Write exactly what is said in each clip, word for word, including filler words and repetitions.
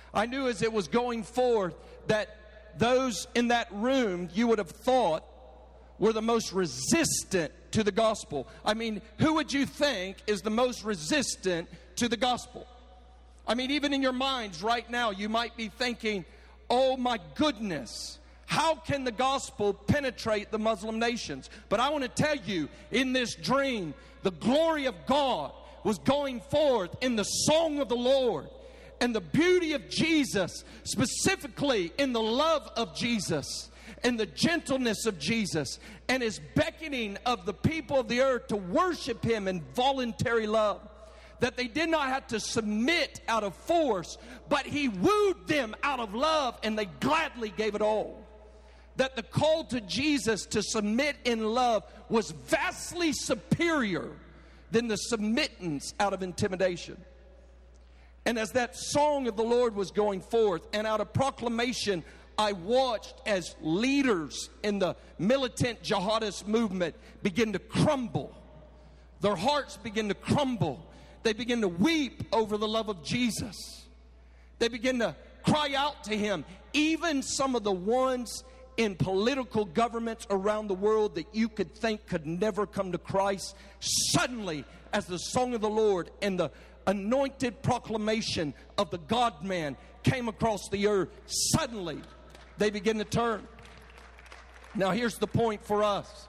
I knew as it was going forth that those in that room you would have thought were the most resistant to the gospel. I mean, who would you think is the most resistant to the gospel? I mean, even in your minds right now, you might be thinking, oh my goodness, how can the gospel penetrate the Muslim nations? But I want to tell you, in this dream, the glory of God was going forth in the song of the Lord. And the beauty of Jesus, specifically in the love of Jesus and the gentleness of Jesus and his beckoning of the people of the earth to worship him in voluntary love. That they did not have to submit out of force, but he wooed them out of love and they gladly gave it all. That the call to Jesus to submit in love was vastly superior than the submittance out of intimidation. And as that song of the Lord was going forth, and out of proclamation, I watched as leaders in the militant jihadist movement begin to crumble. Their hearts begin to crumble. They begin to weep over the love of Jesus. They begin to cry out to him. Even some of the ones in political governments around the world that you could think could never come to Christ, suddenly, as the song of the Lord and the anointed proclamation of the God-man came across the earth, suddenly they begin to turn. Now here's the point for us.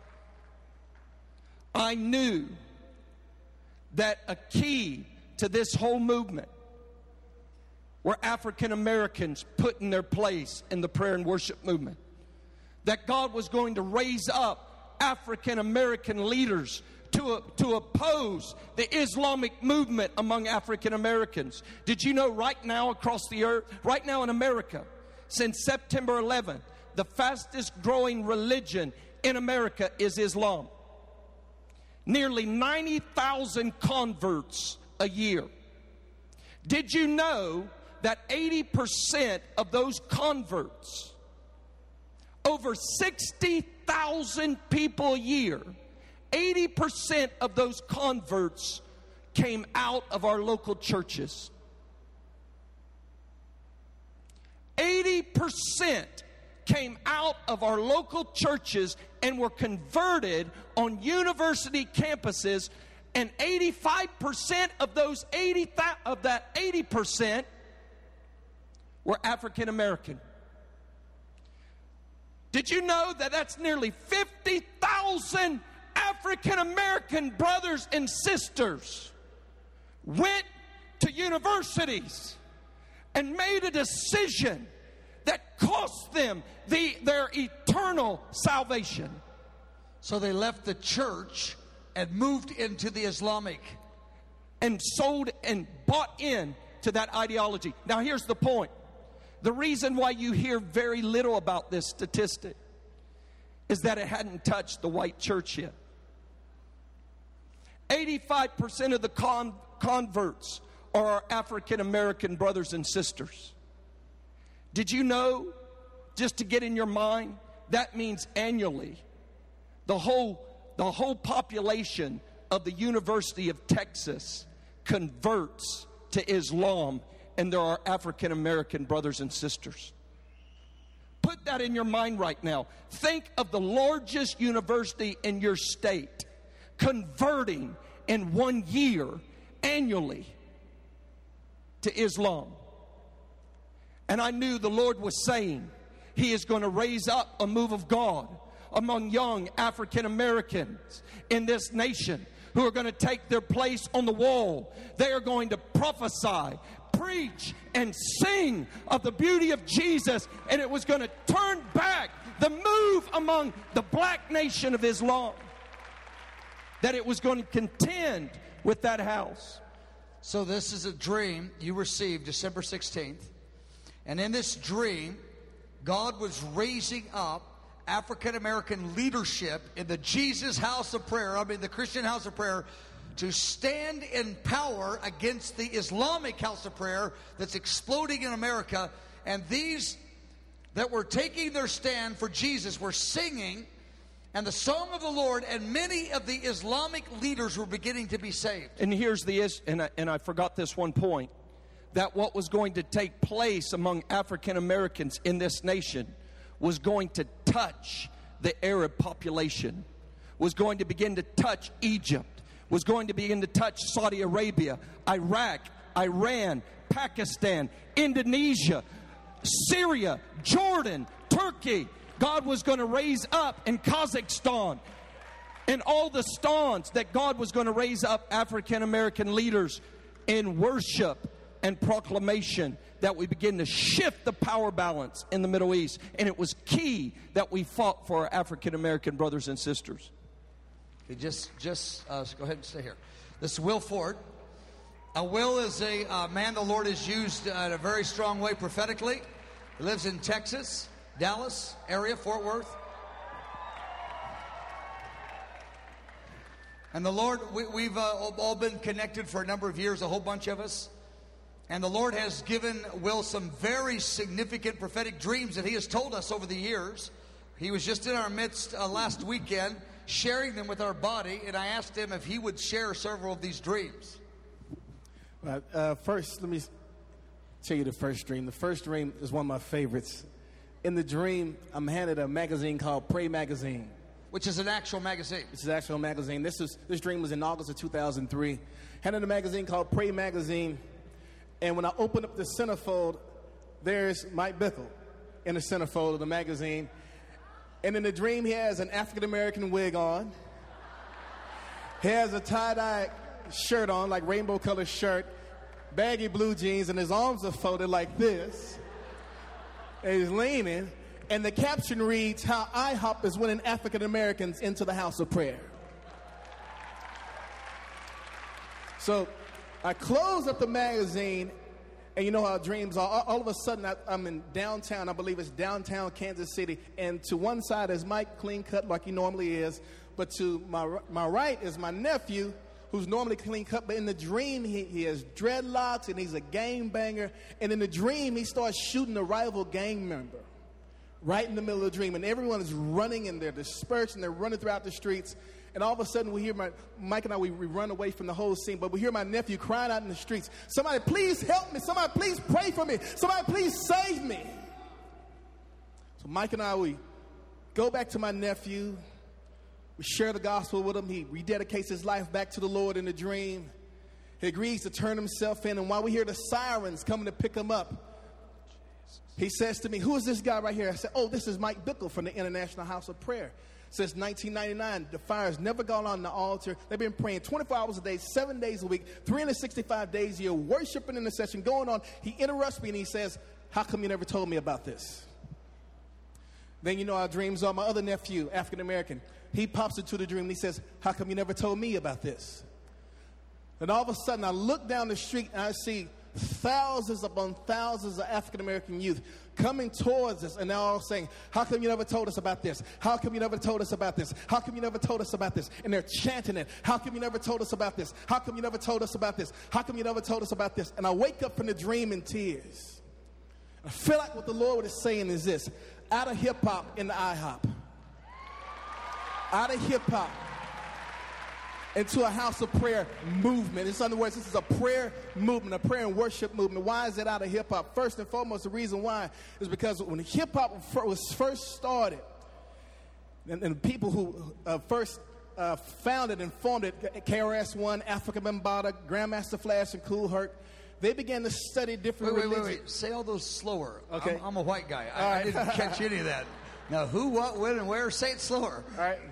I knew that a key to this whole movement were African Americans put in their place in the prayer and worship movement. That God was going to raise up African American leaders to, to oppose the Islamic movement among African Americans. Did you know right now across the earth, right now in America, since September eleventh, the fastest growing religion in America is Islam. Nearly ninety thousand converts a year. Did you know that eighty percent of those converts, over sixty thousand people a year, eighty percent of those converts came out of our local churches? eighty percent came out of our local churches and were converted on university campuses, and eighty-five percent of those eighty of that eighty percent were African American. Did you know that that's nearly fifty thousand African American brothers and sisters went to universities and made a decision that cost them the, their eternal salvation? So they left the church and moved into the Islamic and sold and bought in to that ideology. Now here's the point. The reason why you hear very little about this statistic is that it hadn't touched the white church yet. eighty-five percent of the con- converts are our African American brothers and sisters. Did you know, just to get in your mind, that means annually the whole the whole population of the University of Texas converts to Islam, and there are African American brothers and sisters. Put that in your mind right now. Think of the largest university in your state converting in one year annually to Islam. And I knew the Lord was saying he is going to raise up a move of God among young African Americans in this nation who are going to take their place on the wall. They are going to prophesy, preach, and sing of the beauty of Jesus, and it was going to turn back the move among the black nation of Islam, that it was going to contend with that house. So this is a dream you received December sixteenth. And in this dream, God was raising up African American leadership in the Jesus House of Prayer, I mean the Christian House of Prayer, to stand in power against the Islamic House of Prayer that's exploding in America. And these that were taking their stand for Jesus were singing and the song of the Lord, and many of the Islamic leaders were beginning to be saved. And here's the, and I, and I forgot this one point. that what was going to take place among African Americans in this nation was going to touch the Arab population, was going to begin to touch Egypt, was going to begin to touch Saudi Arabia, Iraq, Iran, Pakistan, Indonesia, Syria, Jordan, Turkey. God was going to raise up in Kazakhstan and all the stans that God was going to raise up African American leaders in worship and proclamation, that we begin to shift the power balance in the Middle East. And it was key that we fought for our African American brothers and sisters. Okay, just just uh, go ahead and stay here. This is Will Ford. Uh, Will is a uh, man the Lord has used uh, in a very strong way prophetically. He lives in Texas, Dallas area, Fort Worth. And the Lord, we, we've uh, all been connected for a number of years, a whole bunch of us. And the Lord has given Will some very significant prophetic dreams that he has told us over the years. He was just in our midst uh, last weekend, sharing them with our body, and I asked him if he would share several of these dreams. Right, uh, first, let me tell you the first dream. The first dream is one of my favorites. In the dream, I'm handed a magazine called Pray Magazine. Which is an actual magazine. This is an actual magazine. This is this dream was in August of two thousand three. Handed a magazine called Pray Magazine. And when I opened up the centerfold, there's Mike Bickle in the centerfold of the magazine. And in the dream, he has an African-American wig on. He has a tie-dye shirt on, like rainbow-colored shirt, baggy blue jeans, and his arms are folded like this. And he's leaning. And the caption reads, "How I HOP is winning African-Americans into the house of prayer." So I close up the magazine, and you know how dreams are. All, all of a sudden, I, I'm in downtown. I believe it's downtown Kansas City. And to one side is Mike, clean cut like he normally is. But to my, my right is my nephew, who's normally clean cut. But in the dream, he, he has dreadlocks, and he's a gang banger. And in the dream, he starts shooting a rival gang member right in the middle of the dream. And everyone is running, and they're dispersed, and they're running throughout the streets. And all of a sudden, we hear my, Mike and I, we, we run away from the whole scene, but we hear my nephew crying out in the streets, "Somebody please help me. Somebody please pray for me. Somebody please save me." So Mike and I, we go back to my nephew. We share the gospel with him. He rededicates his life back to the Lord in the dream. He agrees to turn himself in. And while we hear the sirens coming to pick him up, he says to me, "Who is this guy right here?" I said, "Oh, this is Mike Bickle from the International House of Prayer. Since nineteen ninety-nine, the fire's never gone on the altar. They've been praying twenty-four hours a day, seven days a week, three hundred sixty-five days a year, worshiping in the session, going on." He interrupts me and he says, "How come you never told me about this?" Then you know our dreams are. My other nephew, African American, he pops into the dream and he says, "How come you never told me about this?" And all of a sudden I look down the street and I see thousands upon thousands of African American youth coming towards us, and they're all saying, "How come you never told us about this? How come you never told us about this? How come you never told us about this?" And they're chanting it. "How come you never told us about this? How come you never told us about this? How come you never told us about this?" And I wake up from the dream in tears. I feel like what the Lord is saying is this: out of hip-hop into I HOP. Out of hip-hop into a house of prayer movement. In other words, this is a prayer movement, a prayer and worship movement. Why is it out of hip-hop? First and foremost, the reason why is because when hip-hop was first started, and, and people who uh, first uh, founded and formed it, K R S One, Afrika Bambaataa, Grandmaster Flash, and Kool Herc, they began to study different wait, wait, religions. wait, wait. Say all those slower. Okay. I'm, I'm a white guy. I, right. I didn't catch any of that. Now, who, what, when, and where? Say it slower. All right.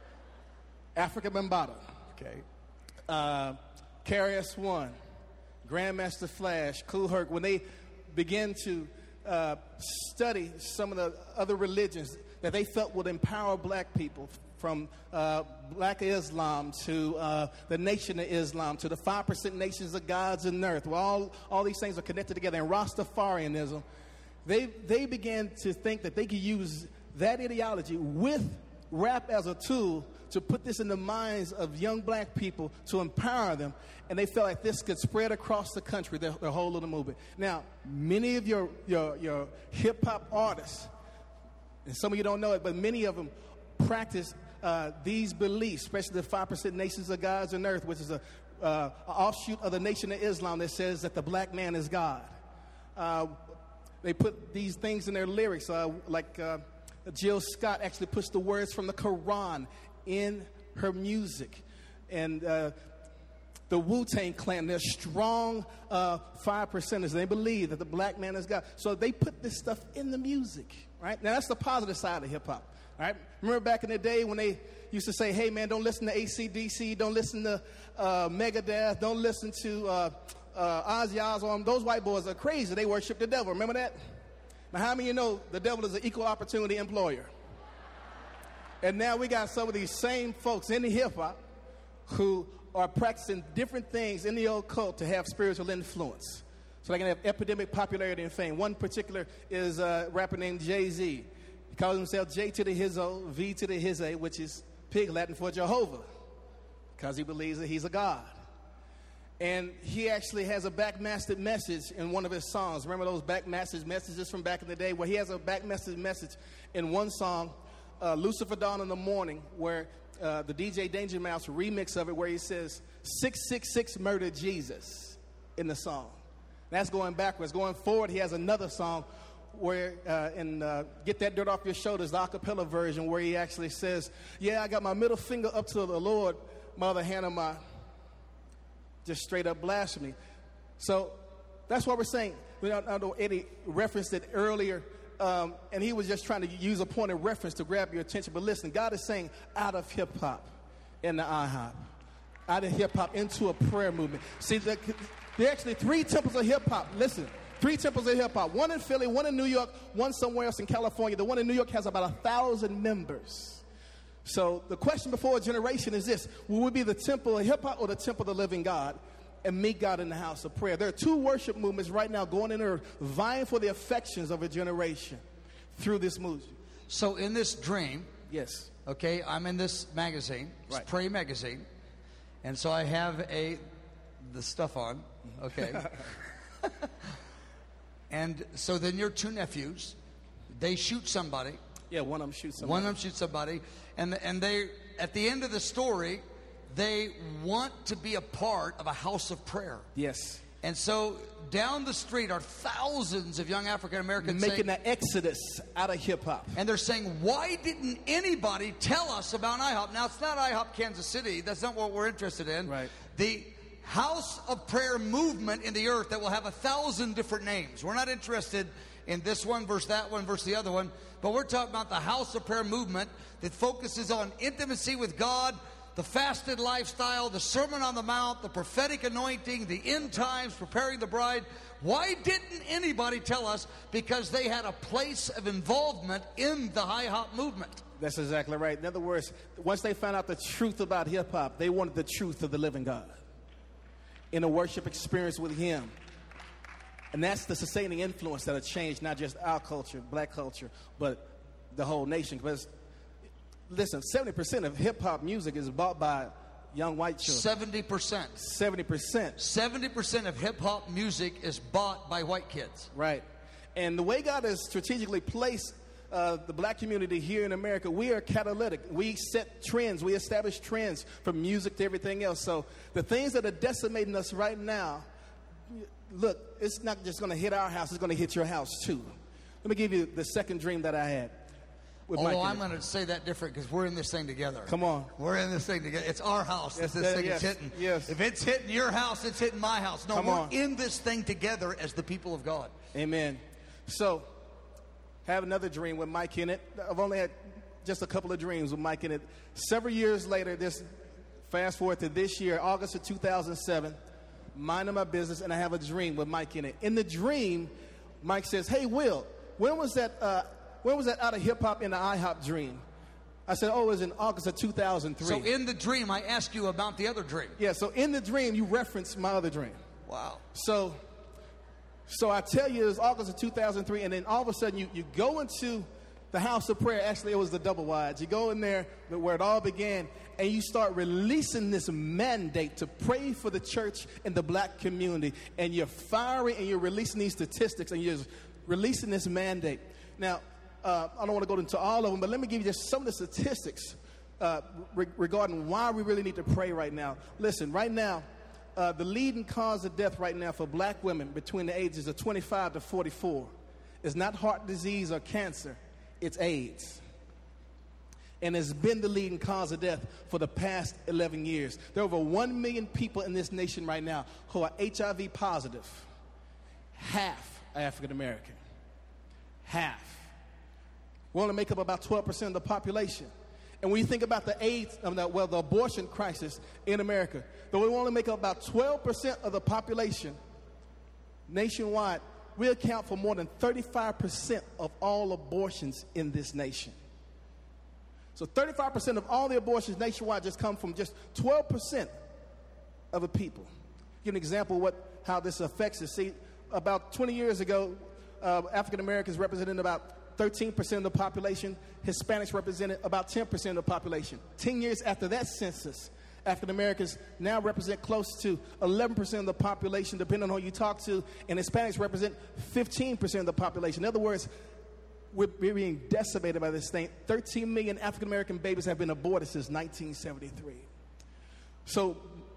Afrika Bambaataa. Okay. Uh, K R S One, Grandmaster Flash, Kool Herc, when they began to uh, study some of the other religions that they felt would empower black people, from uh, black Islam to uh, the Nation of Islam to the five percent nations of gods in earth, where all, all these things are connected together, and Rastafarianism, they, they began to think that they could use that ideology with rap as a tool to put this in the minds of young black people to empower them, and they felt like this could spread across the country, the, the whole of the movement. Now, many of your, your, your hip-hop artists, and some of you don't know it, but many of them practice uh, these beliefs, especially the five percent nations of gods on earth, which is a uh, an offshoot of the Nation of Islam that says that the black man is God. Uh, they put these things in their lyrics, uh, like uh, Jill Scott actually puts the words from the Quran in her music. And uh, the Wu-Tang Clan, they're strong uh, five percenters. They believe that the black man is God. So they put this stuff in the music, right? Now, that's the positive side of hip-hop, right? Remember back in the day when they used to say, hey, man, don't listen to A C D C, don't listen to uh, Megadeth, don't listen to uh, uh, Ozzy Osbourne. Those white boys are crazy. They worship the devil. Remember that? Now, how many of you know the devil is an equal opportunity employer? And now we got some of these same folks in the hip-hop who are practicing different things in the occult to have spiritual influence. So they can have epidemic popularity and fame. One particular is a rapper named Jay-Z. He calls himself J to the Hizzo, V to the Hizze, which is Pig Latin for Jehovah, because he believes that he's a god. And he actually has a backmastered message in one of his songs. Remember those backmastered messages from back in the day? Where he has a backmastered message in one song, uh, Lucifer Dawn in the Morning, where Uh, the D J Danger Mouse remix of it, where he says six six six murdered Jesus in the song. That's going backwards. Going forward, he has another song where, uh, in uh, Get That Dirt Off Your Shoulders, the acapella version, where he actually says, yeah, I got my middle finger up to the Lord, my other hand on my, just straight up blasphemy. So that's what we're saying. I know Eddie referenced it earlier. Um, and he was just trying to use a point of reference to grab your attention. But listen, God is saying out of hip-hop in the I hop, out of hip-hop into a prayer movement. See, there are actually three temples of hip-hop. Listen, three temples of hip-hop. One in Philly, one in New York, one somewhere else in California. The one in New York has about a thousand members. So the question before a generation is this: will we be the temple of hip-hop or the temple of the living God? And meet God in the house of prayer. There are two worship movements right now going in earth, vying for the affections of a generation through this movement. So in this dream, yes, okay, I'm in this magazine, it's right. Pray Magazine, and so I have a the stuff on, okay, and so then your two nephews, they shoot somebody. Yeah, one of them shoots somebody. One of them shoots somebody, and and they at the end of the story, they want to be a part of a house of prayer. Yes. And so down the street are thousands of young African Americans making saying, an exodus out of hip hop. and they're saying, why didn't anybody tell us about I hop? Now, it's not I hop Kansas City. That's not what we're interested in. Right. The house of prayer movement in the earth that will have a thousand different names. We're not interested in this one versus that one versus the other one. But we're talking about the house of prayer movement that focuses on intimacy with God, the fasted lifestyle, the Sermon on the Mount, the prophetic anointing, the end times, preparing the bride. Why didn't anybody tell us? Because they had a place of involvement in the high hop movement. That's exactly right. In other words, once they found out the truth about hip hop, they wanted the truth of the living God in a worship experience with Him. And that's the sustaining influence that will change not just our culture, black culture, but the whole nation. Because listen, seventy percent of hip-hop music is bought by young white children. seventy percent. seventy percent. seventy percent of hip-hop music is bought by white kids. Right. And the way God has strategically placed uh, the black community here in America, we are catalytic. We set trends. We establish trends from music to everything else. So the things that are decimating us right now, look, it's not just going to hit our house. It's going to hit your house, too. Let me give you the second dream that I had. Although I'm going to say that different because we're in this thing together. Come on. We're in this thing together. It's our house Yes, that this uh, thing yes, is hitting. yes. If it's hitting your house, it's hitting my house. No, Come we're on. in this thing together as the people of God. Amen. So, have another dream with Mike in it. I've only had just a couple of dreams with Mike in it. Several years later, this fast forward to this year, August of two thousand seven, minding my business, and I have a dream with Mike in it. In the dream, Mike says, "Hey, Will, when was that? Uh, when was that out of hip hop in the I hop dream?" I said, "Oh, it was in August of two thousand three." So in the dream, I ask you about the other dream. Yeah. So in the dream, you referenced my other dream. Wow. So, so I tell you, it was August of two thousand three, and then all of a sudden, you, you go into the house of prayer. Actually, it was the double wides. You go in there where it all began, and you start releasing this mandate to pray for the church and the black community. And you're firing, and you're releasing these statistics, and you're releasing this mandate. Now, uh, I don't want to go into all of them, but let me give you just some of the statistics uh, re- regarding why we really need to pray right now. Listen, right now, uh, the leading cause of death right now for black women between the ages of twenty-five to forty-four is not heart disease or cancer, it's AIDS. And has been the leading cause of death for the past eleven years. There are over one million people in this nation right now who are H I V positive. Half are African American. Half. We only make up about twelve percent of the population. And when you think about the AIDS, um, the, well, the abortion crisis in America, though we only make up about twelve percent of the population nationwide, we account for more than thirty-five percent of all abortions in this nation. So thirty-five percent of all the abortions nationwide just come from just twelve percent of the people. Give an example of what, how this affects us. See, about twenty years ago, uh, African Americans represented about thirteen percent of the population. Hispanics represented about ten percent of the population. Ten years after that census, African Americans now represent close to eleven percent of the population, depending on who you talk to, and Hispanics represent fifteen percent of the population. In other words, we're being decimated by this thing. thirteen million African American babies have been aborted since nineteen seventy-three. So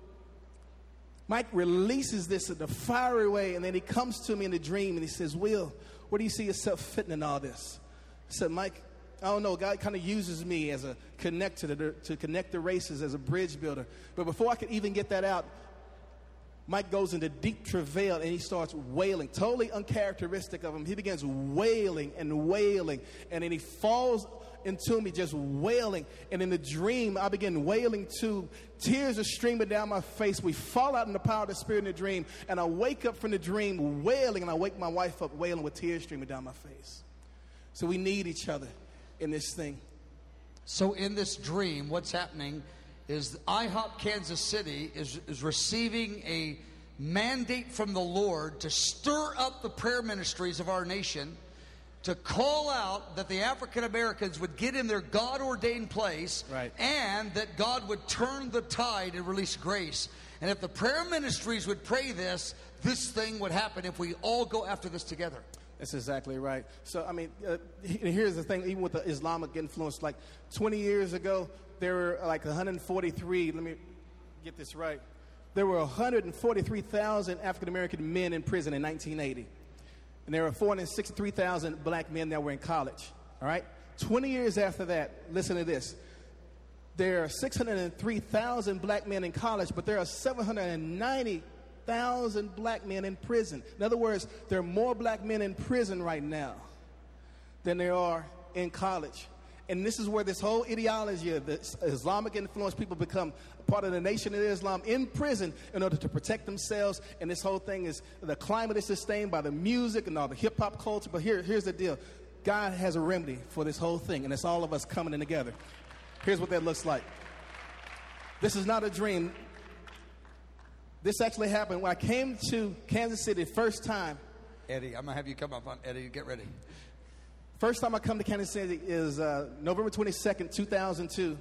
Mike releases this in a fiery way, and then he comes to me in a dream and he says, Will, where do you see yourself fitting in all this? I said, Mike, I don't know. God kind of uses me as a connector to, to connect the races, as a bridge builder. But before I could even get that out, Mike goes into deep travail and he starts wailing, totally uncharacteristic of him. He begins wailing and wailing, and then he falls into me just wailing. And in the dream, I begin wailing too. Tears are streaming down my face. We fall out in the power of the Spirit in the dream, and I wake up from the dream wailing, and I wake my wife up wailing with tears streaming down my face. So we need each other in this thing. So in this dream, what's happening is I HOP Kansas City is, is receiving a mandate from the Lord to stir up the prayer ministries of our nation, to call out that the African Americans would get in their God-ordained place, right, and that God would turn the tide and release grace. And if the prayer ministries would pray this, this thing would happen if we all go after this together. That's exactly right. So, I mean, uh, here's the thing, even with the Islamic influence, like twenty years ago, there were like one hundred forty-three, let me get this right, there were one hundred forty-three thousand African American men in prison in nineteen eighty. And there were four hundred sixty-three thousand black men that were in college, all right? twenty years after that, listen to this, there are six hundred three thousand black men in college, but there are seven hundred ninety thousand black men in prison. In other words, there are more black men in prison right now than there are in college. And this is where this whole ideology of the Islamic influence, people become part of the Nation of Islam in prison in order to protect themselves. And this whole thing is, the climate is sustained by the music and all the hip-hop culture. But here, here's the deal. God has a remedy for this whole thing, and it's all of us coming in together. Here's what that looks like. This is not a dream. This actually happened when I came to Kansas City first time. Eddie, I'm going to have you come up on Eddie. Get ready. First time I come to Kansas City is uh, November twenty-second, two thousand two.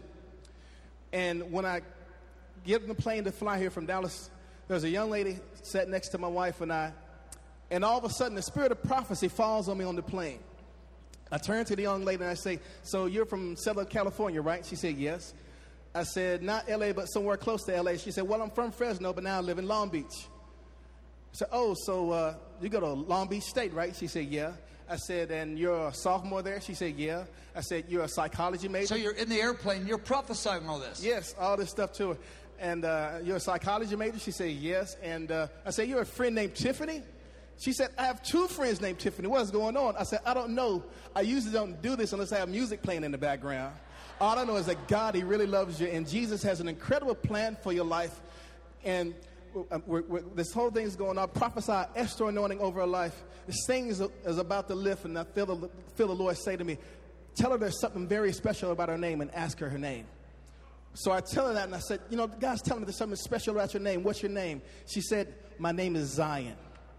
And when I get on the plane to fly here from Dallas, there's a young lady sat next to my wife and I. And all of a sudden, the spirit of prophecy falls on me on the plane. I turn to the young lady and I say, so you're from Southern California, right? She said, yes. I said, not L A, but somewhere close to L A. She said, well, I'm from Fresno, but now I live in Long Beach. I said, oh, so uh, you go to Long Beach State, right? She said, yeah. I said, and you're a sophomore there? She said, yeah. I said, you're a psychology major? So you're in the airplane, you're prophesying all this? Yes, all this stuff to her. And uh, you're a psychology major? She said, yes. And uh, I said, you're a friend named Tiffany? She said, I have two friends named Tiffany. What's going on? I said, I don't know. I usually don't do this unless I have music playing in the background. All I know is that God, He really loves you, and Jesus has an incredible plan for your life. And we're, we're, this whole thing is going on. Prophesy Esther anointing over her life. This thing is, is about to lift, and I feel the, feel the Lord say to me, tell her there's something very special about her name and ask her her name. So I tell her that, and I said, you know, God's telling me there's something special about your name. What's your name? She said, my name is Zion.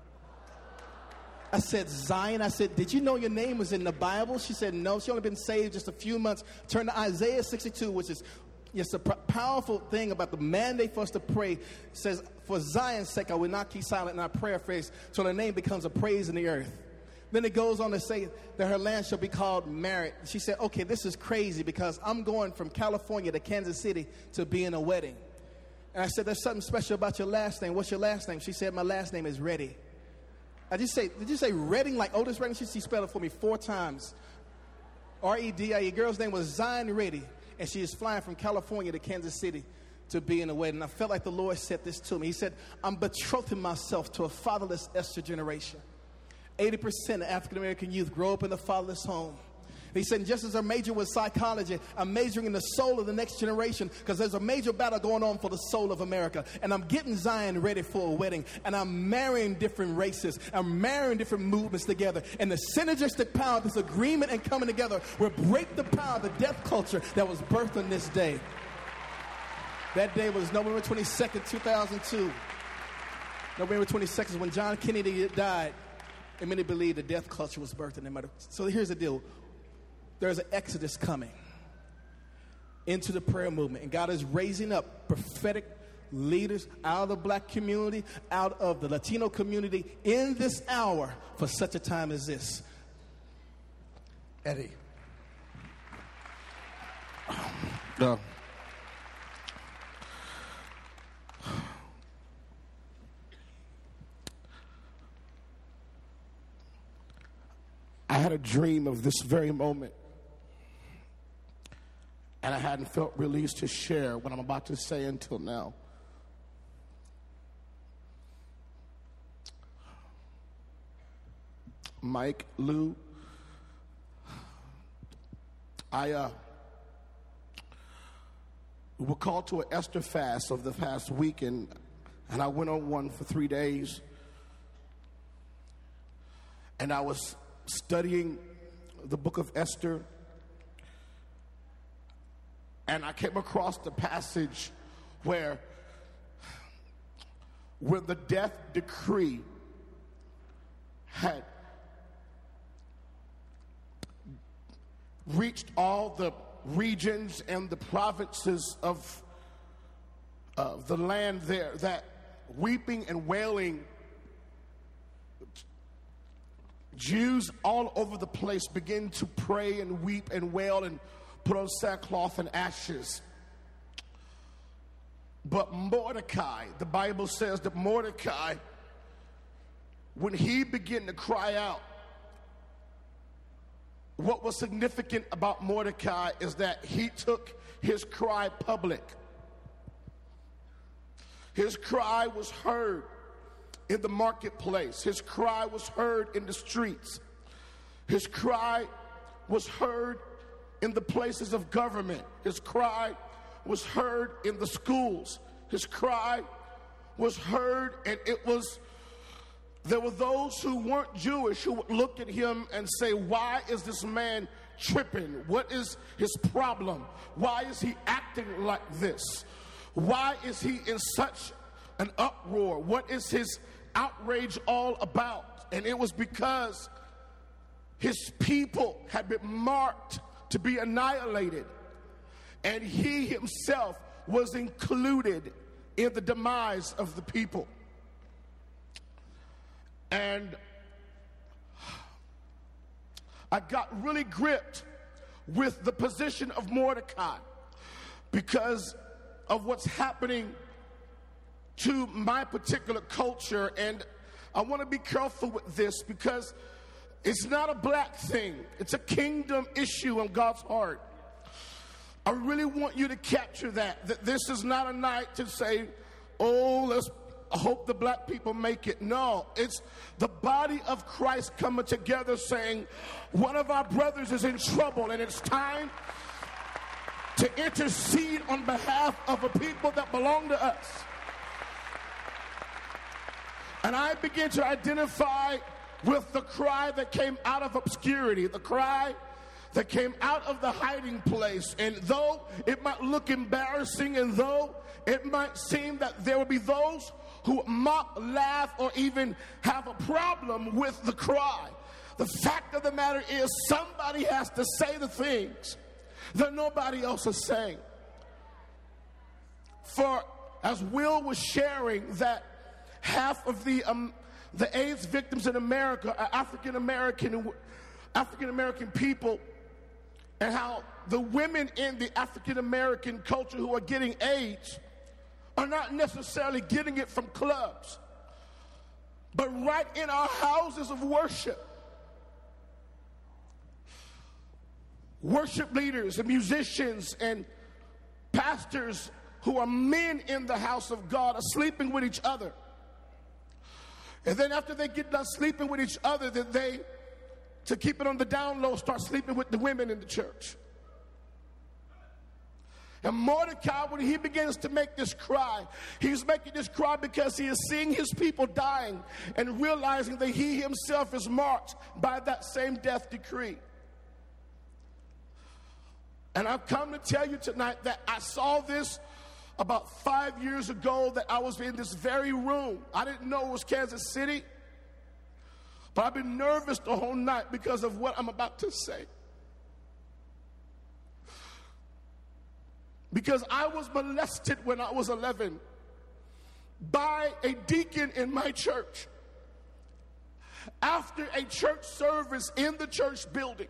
I said, Zion? I said, did you know your name was in the Bible? She said, no. She only been saved just a few months. Turn to Isaiah sixty-two, which is just a powerful thing about the mandate for us to pray. It says, for Zion's sake, I will not keep silent in our prayer phase till her name becomes a praise in the earth. Then it goes on to say that her land shall be called Merit. She said, okay, this is crazy because I'm going from California to Kansas City to be in a wedding. And I said, there's something special about your last name. What's your last name? She said, my last name is Reddy. I just say, did you say Redding like Otis Redding? She, she spelled it for me four times. R E D I E. Girl's name was Zion Reddy. And she is flying from California to Kansas City to be in a wedding. I felt like the Lord said this to me. He said, I'm betrothing myself to a fatherless Esther generation. eighty percent of African-American youth grow up in a fatherless home. He said, just as I major with psychology, I'm majoring in the soul of the next generation because there's a major battle going on for the soul of America. And I'm getting Zion ready for a wedding. And I'm marrying different races. I'm marrying different movements together. And the synergistic power of this agreement and coming together will break the power of the death culture that was birthed on this day. That day was November twenty-second, two thousand two. November twenty-second is when John Kennedy died. And many believe the death culture was birthed in them. So here's the deal. There's an exodus coming into the prayer movement. And God is raising up prophetic leaders out of the black community, out of the Latino community in this hour for such a time as this. Eddie. No. I had a dream of this very moment. And I hadn't felt released to share what I'm about to say until now. Mike, Lou, I uh, we were called to an Esther fast over the past week, and, and I went on one for three days. And I was studying the book of Esther. And I came across the passage where, where the death decree had reached all the regions and the provinces of uh, the land there, that weeping and wailing, Jews all over the place began to pray and weep and wail and put on sackcloth and ashes. But Mordecai, the Bible says that Mordecai, when he began to cry out, what was significant about Mordecai is that he took his cry public. His cry was heard in the marketplace. His cry was heard in the streets. His cry was heard in the places of government. His cry was heard in the schools. His cry was heard, and it was, there were those who weren't Jewish who would look at him and say, why is this man tripping? What is his problem? Why is he acting like this? Why is he in such an uproar? What is his outrage all about? And it was because his people had been marked to be annihilated, and he himself was included in the demise of the people. And I got really gripped with the position of Mordecai because of what's happening to my particular culture. And I want to be careful with this because it's not a black thing. It's a kingdom issue in God's heart. I really want you to capture that, that this is not a night to say, oh, let's hope the black people make it. No, it's the body of Christ coming together saying, one of our brothers is in trouble, and it's time to intercede on behalf of a people that belong to us. And I begin to identify with the cry that came out of obscurity, the cry that came out of the hiding place. And though it might look embarrassing, and though it might seem that there will be those who mock, laugh, or even have a problem with the cry, the fact of the matter is somebody has to say the things that nobody else is saying. For as Will was sharing, that half of the um, the AIDS victims in America are African American African American people, and how the women in the African American culture who are getting AIDS are not necessarily getting it from clubs, but right in our houses of worship. Worship leaders and musicians and pastors who are men in the house of God are sleeping with each other. And then after they get done sleeping with each other, then they, to keep it on the down low, start sleeping with the women in the church. And Mordecai, when he begins to make this cry, he's making this cry because he is seeing his people dying and realizing that he himself is marked by that same death decree. And I've come to tell you tonight that I saw this about five years ago, that I was in this very room. I didn't know it was Kansas City, but I've been nervous the whole night because of what I'm about to say. Because I was molested when I was eleven by a deacon in my church after a church service in the church building.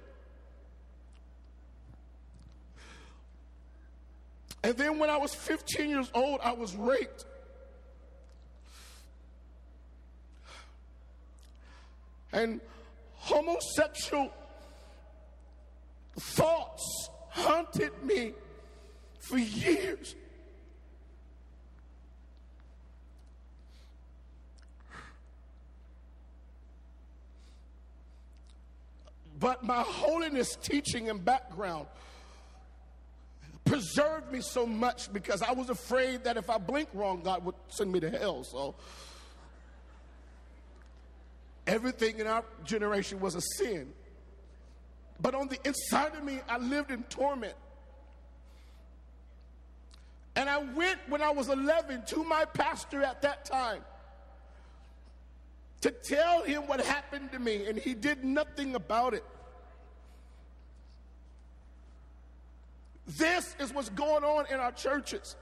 And then when I was fifteen years old, I was raped. And homosexual thoughts haunted me for years. But my holiness teaching and background preserved me so much because I was afraid that if I blinked wrong, God would send me to hell. So everything in our generation was a sin. But on the inside of me, I lived in torment. And I went when I was eleven to my pastor at that time to tell him what happened to me, and he did nothing about it. This is what's going on in our churches.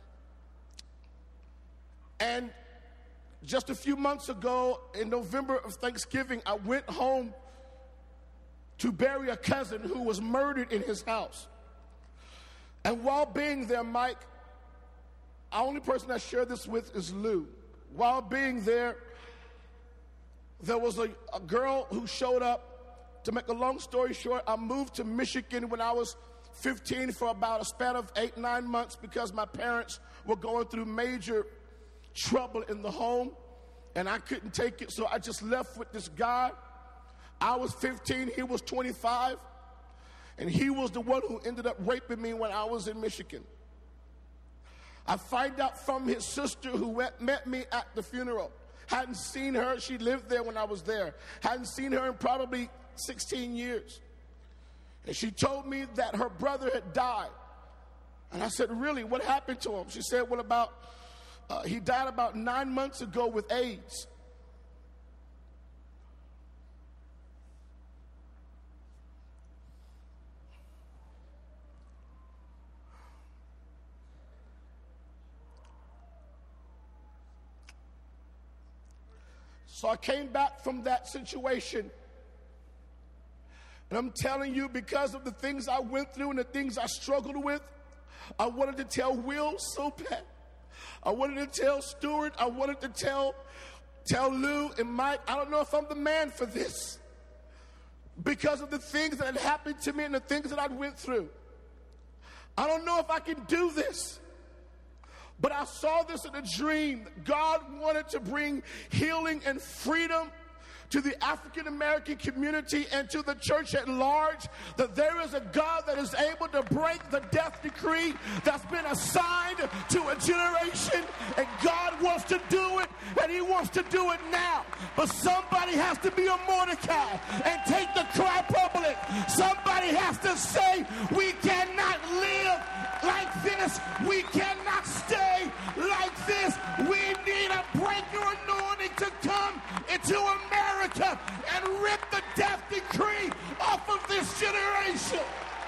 And just a few months ago, in November of Thanksgiving, I went home to bury a cousin who was murdered in his house. And while being there, Mike, the only person I share this with is Lou. While being there, there was a, a girl who showed up. To make a long story short, I moved to Michigan when I was fifteen for about a span of eight, nine months because my parents were going through major trouble in the home, and I couldn't take it, so I just left with this guy. I was fifteen, he was twenty-five, and he was the one who ended up raping me when I was in Michigan. I find out from his sister who went, met me at the funeral. Hadn't seen her, she lived there when I was there. Hadn't seen her in probably sixteen years. And she told me that her brother had died. And I said, really, what happened to him? She said, well, about, uh, he died about nine months ago with AIDS. So I came back from that situation. And I'm telling you, because of the things I went through and the things I struggled with, I wanted to tell Will so bad. I wanted to tell Stuart. I wanted to tell, tell Lou and Mike. I don't know if I'm the man for this. Because of the things that had happened to me and the things that I went through. I don't know if I can do this. But I saw this in a dream. God wanted to bring healing and freedom to the African American community and to the church at large, that there is a God that is able to break the death decree that's been assigned to a generation, and God wants to do it, and he wants to do it now. But somebody has to be a Mordecai and take the cry public. Somebody has to say, we cannot live like this. We cannot stay like this. We need a breaker anointing to come into America and rip the death decree off of this generation.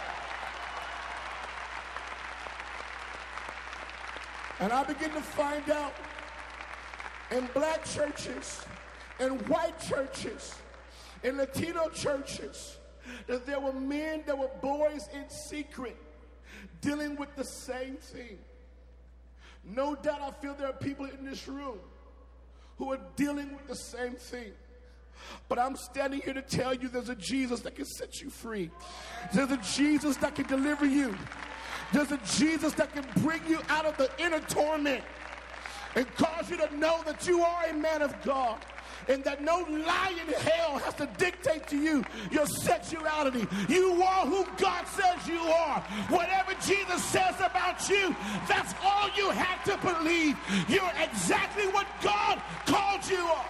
And I begin to find out in black churches, in white churches, in Latino churches, that there were men, there were boys in secret dealing with the same thing. No doubt I feel there are people in this room who are dealing with the same thing. But I'm standing here to tell you there's a Jesus that can set you free. There's a Jesus that can deliver you. There's a Jesus that can bring you out of the inner torment and cause you to know that you are a man of God, and that no lie in hell has to dictate to you your sexuality. You are who God says you are. Whatever Jesus says about you, that's all you have to believe. You're exactly what God called you are.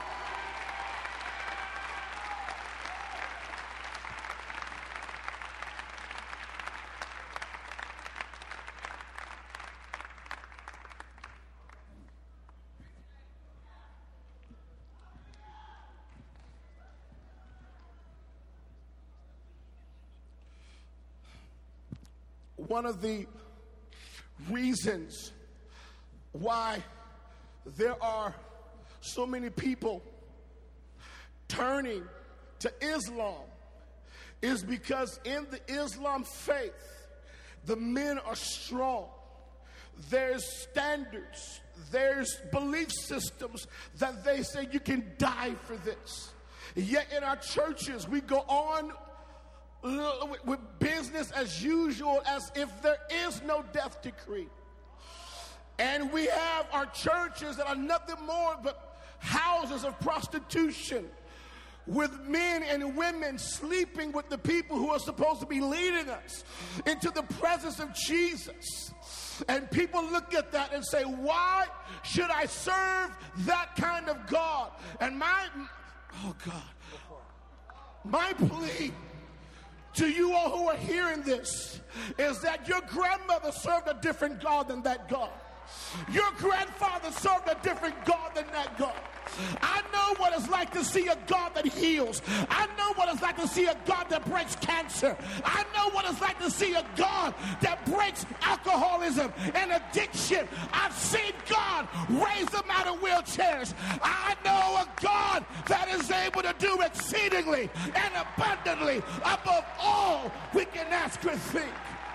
One of the reasons why there are so many people turning to Islam is because in the Islam faith, the men are strong. There's standards, there's belief systems that they say you can die for this. Yet in our churches, we go on with business as usual, as if there is no death decree. And we have our churches that are nothing more but houses of prostitution, with men and women sleeping with the people who are supposed to be leading us into the presence of Jesus. And people look at that and say, why should I serve that kind of God? And my, oh God, my plea to you all who are hearing this is that your grandmother served a different God than that God. Your grandfather served a different God than that God. I know what it's like to see a God that heals. I know what it's like to see a God that breaks cancer. I know what it's like to see a God that breaks alcoholism and addiction. I've seen God raise them out of wheelchairs. I know a God that is able to do exceedingly and abundantly above all we can ask or think.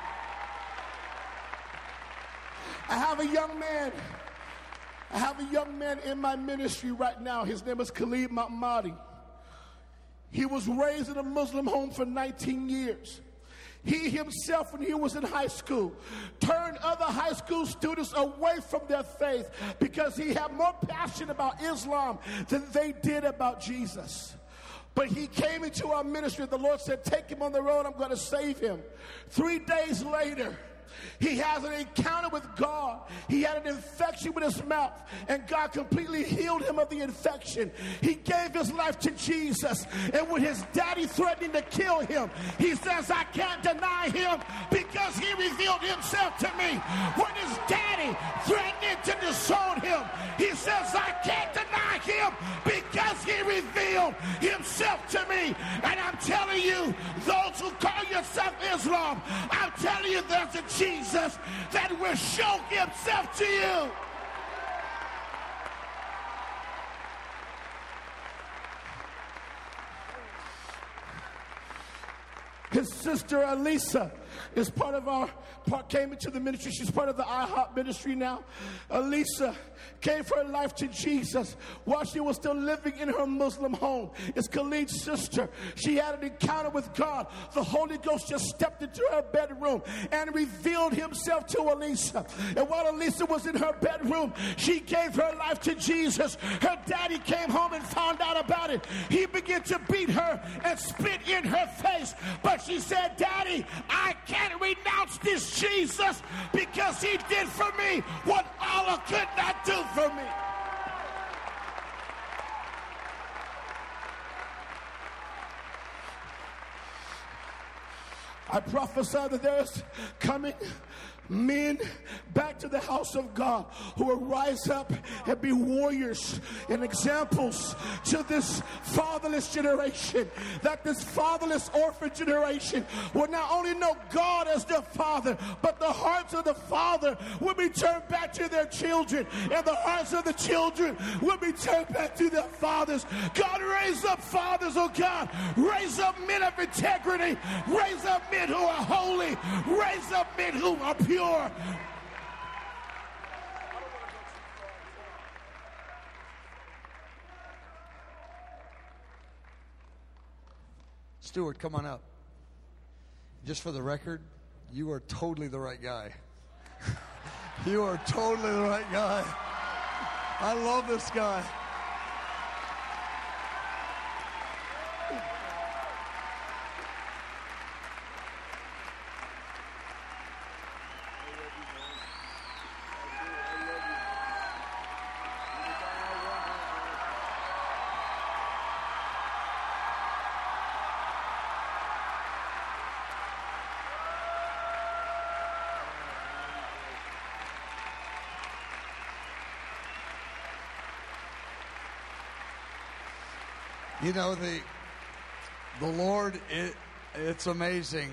I have a young man. I have a young man in my ministry right now. His name is Khalid Mahmoudi. He was raised in a Muslim home for nineteen years. He himself, when he was in high school, turned other high school students away from their faith because he had more passion about Islam than they did about Jesus. But he came into our ministry. The Lord said, take him on the road. I'm going to save him. Three days later, he has an encounter with God. He had an infection with his mouth, and God completely healed him of the infection. He gave his life to Jesus, and with his daddy threatening to kill him, he says, I can't deny him because he revealed himself to me. When his daddy threatened to disown him, he says, I can't deny him because he revealed himself to me. And I'm telling you, those who call yourself Islam, I'm telling you, there's a Jesus that will show himself to you. His sister Elisa is part of our part, came into the ministry. She's part of the I HOP ministry now. Elisa gave her life to Jesus while she was still living in her Muslim home. It's Khalid's sister. She had an encounter with God. The Holy Ghost just stepped into her bedroom and revealed himself to Elisa. And while Elisa was in her bedroom, she gave her life to Jesus. Her daddy came home and found out about it. He began to beat her and spit in her face. But she said, Daddy, I can't renounce this Jesus because he did for me what Allah could not do for me. I prophesy that there's coming men back to the house of God who will rise up and be warriors and examples to this fatherless generation, that this fatherless orphan generation will not only know God as their father, but the hearts of the father will be turned back to their children, and the hearts of the children will be turned back to their fathers. God, raise up fathers, oh God, raise up men of integrity, raise up men who are holy, raise up men who are pure. Stuart, come on up. Just for the record, you are totally the right guy. You are totally the right guy. I love this guy. You know, the the Lord, it, it's amazing.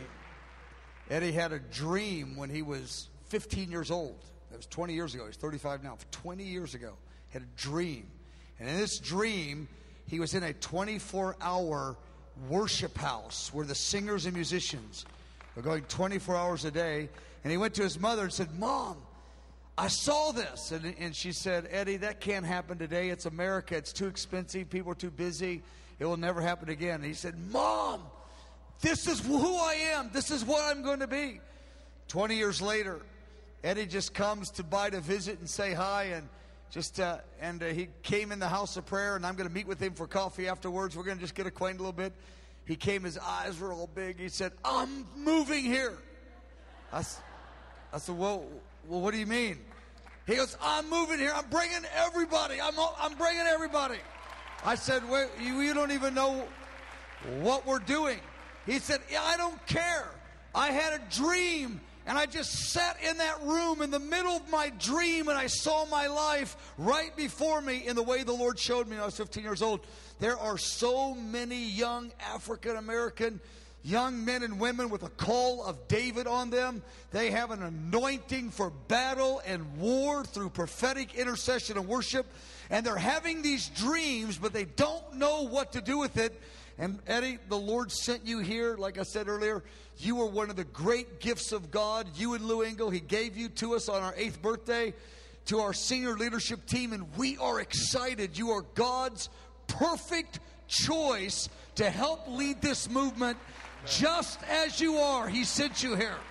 Eddie had a dream when he was fifteen years old. That was twenty years ago. He's thirty-five now. twenty years ago, he had a dream. And in this dream, he was in a twenty-four hour worship house where the singers and musicians were going twenty-four hours a day. And he went to his mother and said, Mom, I saw this. And, and she said, Eddie, that can't happen today. It's America. It's too expensive. People are too busy. It will never happen again. And he said, Mom, this is who I am. This is what I'm going to be. twenty years later, Eddie just comes to by to visit and say hi. And just uh, and uh, he came in the house of prayer. And I'm going to meet with him for coffee afterwards. We're going to just get acquainted a little bit. He came. His eyes were all big. He said, I'm moving here. I, I said, well, well, what do you mean? He goes, I'm moving here. I'm bringing everybody. I'm, I'm bringing everybody. I said, well, you, you don't even know what we're doing. He said, yeah, I don't care. I had a dream, and I just sat in that room in the middle of my dream, and I saw my life right before me in the way the Lord showed me when I was fifteen years old. There are so many young African-American young men and women with a call of David on them. They have an anointing for battle and war through prophetic intercession and worship. And they're having these dreams, but they don't know what to do with it. And Eddie, the Lord sent you here. Like I said earlier, you were one of the great gifts of God. You and Lou Engle, he gave you to us on our eighth birthday, to our senior leadership team. And we are excited. You are God's perfect choice to help lead this movement. Just as you are, he sent you here.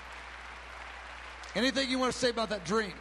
Anything you want to say about that dream?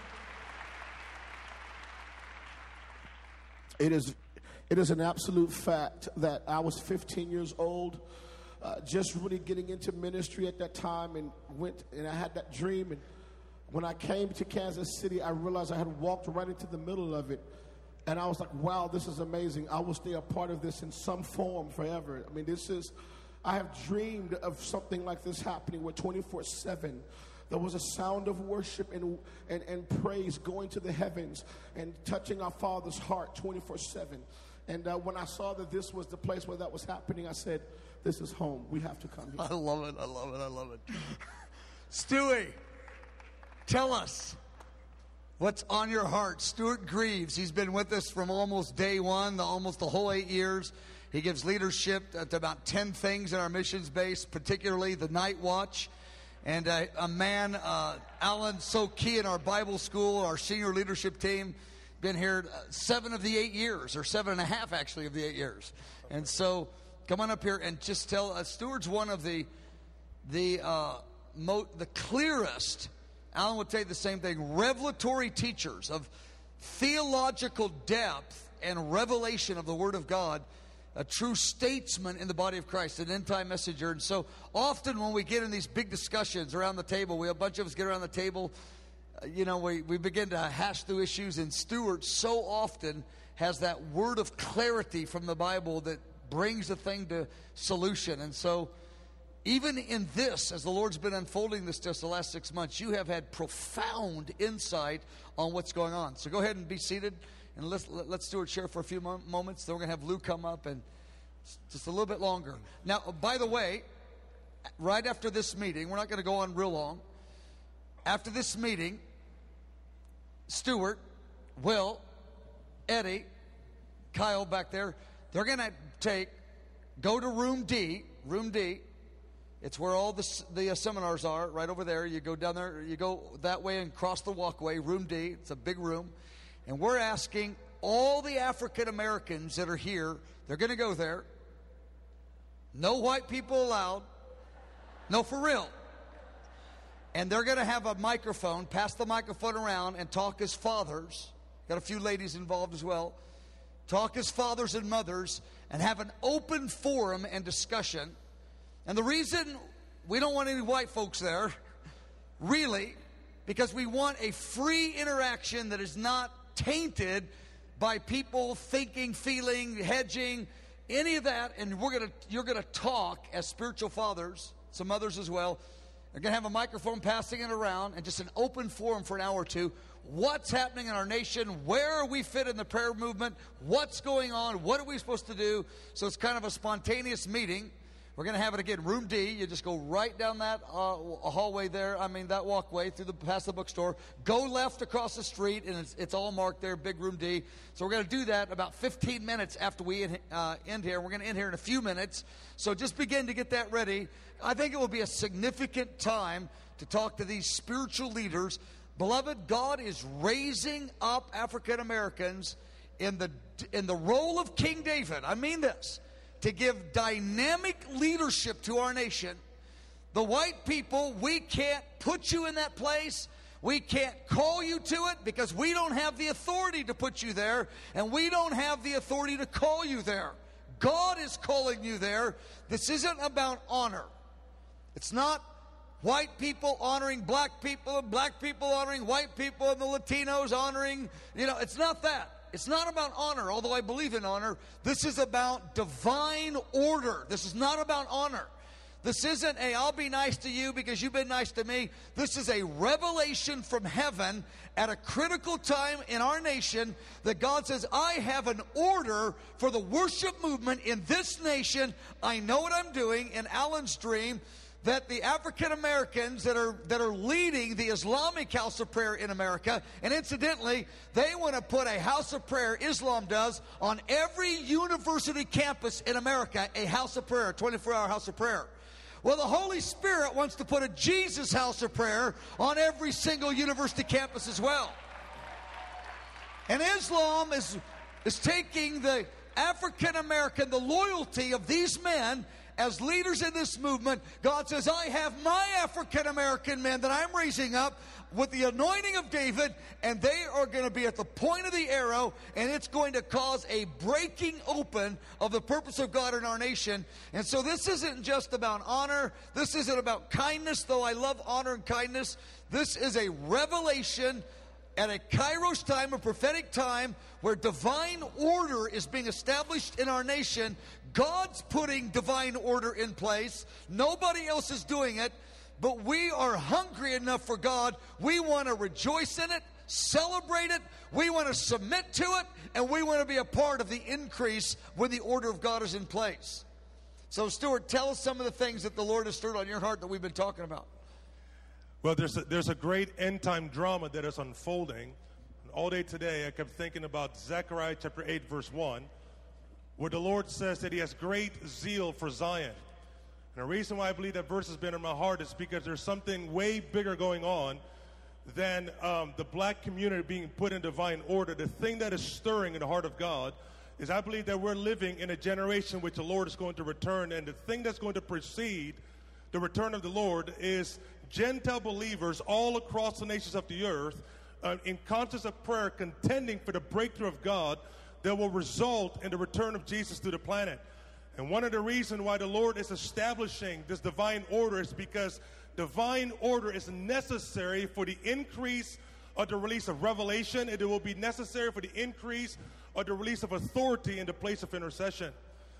It is, it is an absolute fact that I was fifteen years old, uh, just really getting into ministry at that time, and went and I had that dream. And when I came to Kansas City, I realized I had walked right into the middle of it. And I was like, wow, this is amazing. I will stay a part of this in some form forever. I mean, this is... I have dreamed of something like this happening where twenty-four seven there was a sound of worship and, and, and praise going to the heavens and touching our Father's heart twenty-four seven. And uh, when I saw that this was the place where that was happening, I said, this is home. We have to come here. I love it. I love it. I love it. Stewie, tell us what's on your heart. Stuart Greaves, he's been with us from almost day one, the, almost the whole eight years. He gives leadership to about ten things in our missions base, particularly the night watch. And uh, a man, uh, Alan, so key in our Bible school, our senior leadership team, been here uh, seven of the eight years, or seven and a half actually of the eight years. And so come on up here and just tell us, uh, Stuart's one of the the uh, mo- the clearest, Alan would say the same thing, revelatory teachers of theological depth and revelation of the Word of God. A true statesman in the body of Christ, an end-time messenger. And so often when we get in these big discussions around the table, we a bunch of us get around the table, uh, you know, we, we begin to hash through issues, and Stuart so often has that word of clarity from the Bible that brings the thing to solution. And so even in this, as the Lord's been unfolding this to us the last six months, you have had profound insight on what's going on. So go ahead and be seated. And let's, let Stuart share for a few mo- moments. Then we're going to have Lou come up and just a little bit longer. Now, by the way, right after this meeting, we're not going to go on real long. After this meeting, Stuart, Will, Eddie, Kyle back there, they're going to take, go to room D, room D. It's where all the, the uh, seminars are, right over there. You go down there, you go that way and cross the walkway, room D. It's a big room. And we're asking all the African Americans that are here, they're going to go there. No white people allowed. No, for real. And they're going to have a microphone, pass the microphone around and talk as fathers. Got a few ladies involved as well. Talk as fathers and mothers and have an open forum and discussion. And the reason we don't want any white folks there, really, because we want a free interaction that is not tainted by people thinking, feeling, hedging, any of that. And we're gonna, you're going to talk as spiritual fathers, some mothers as well. They're going to have a microphone passing it around and just an open forum for an hour or two. What's happening in our nation? Where are we fit in the prayer movement? What's going on? What are we supposed to do? So it's kind of a spontaneous meeting. We're going to have it again, room D. You just go right down that uh, hallway there. I mean, that walkway through the past the bookstore. Go left across the street, and it's, it's all marked there, big room D. So we're going to do that about fifteen minutes after we end, uh, end here. We're going to end here in a few minutes. So just begin to get that ready. I think it will be a significant time to talk to these spiritual leaders. Beloved, God is raising up African Americans in the in the role of King David. I mean this. To give dynamic leadership to our nation. The white people, we can't put you in that place. We can't call you to it because we don't have the authority to put you there, and we don't have the authority to call you there. God is calling you there. This isn't about honor. It's not white people honoring black people and black people honoring white people and the Latinos honoring, you know, it's not that. It's not about honor, although I believe in honor. This is about divine order. This is not about honor. This isn't a, I'll be nice to you because you've been nice to me. This is a revelation from heaven at a critical time in our nation that God says, I have an order for the worship movement in this nation. I know what I'm doing. In Alan's dream, that the African Americans that are that are leading the Islamic house of prayer in America, and incidentally, they want to put a house of prayer, Islam does, on every university campus in America, a house of prayer, a twenty-four hour house of prayer. Well, the Holy Spirit wants to put a Jesus house of prayer on every single university campus as well. And Islam is, is taking the African American, the loyalty of these men as leaders in this movement. God says, I have my African American men that I'm raising up with the anointing of David, and they are going to be at the point of the arrow, and it's going to cause a breaking open of the purpose of God in our nation. And so this isn't just about honor. This isn't about kindness, though I love honor and kindness. This is a revelation at a Kairos time, a prophetic time, where divine order is being established in our nation. God's putting divine order in place. Nobody else is doing it, but we are hungry enough for God. We want to rejoice in it, celebrate it. We want to submit to it, and we want to be a part of the increase when the order of God is in place. So, Stuart, tell us some of the things that the Lord has stirred on your heart that we've been talking about. Well, there's a, there's a great end-time drama that is unfolding. And all day today, I kept thinking about Zechariah chapter eight, verse one, where the Lord says that he has great zeal for Zion. And the reason why I believe that verse has been in my heart is because there's something way bigger going on than um, the black community being put in divine order. The thing that is stirring in the heart of God is I believe that we're living in a generation which the Lord is going to return. And the thing that's going to precede the return of the Lord is Gentile believers all across the nations of the earth uh, in conscience of prayer, contending for the breakthrough of God that will result in the return of Jesus to the planet. And one of the reasons why the Lord is establishing this divine order is because divine order is necessary for the increase of the release of revelation, and it will be necessary for the increase of the release of authority in the place of intercession.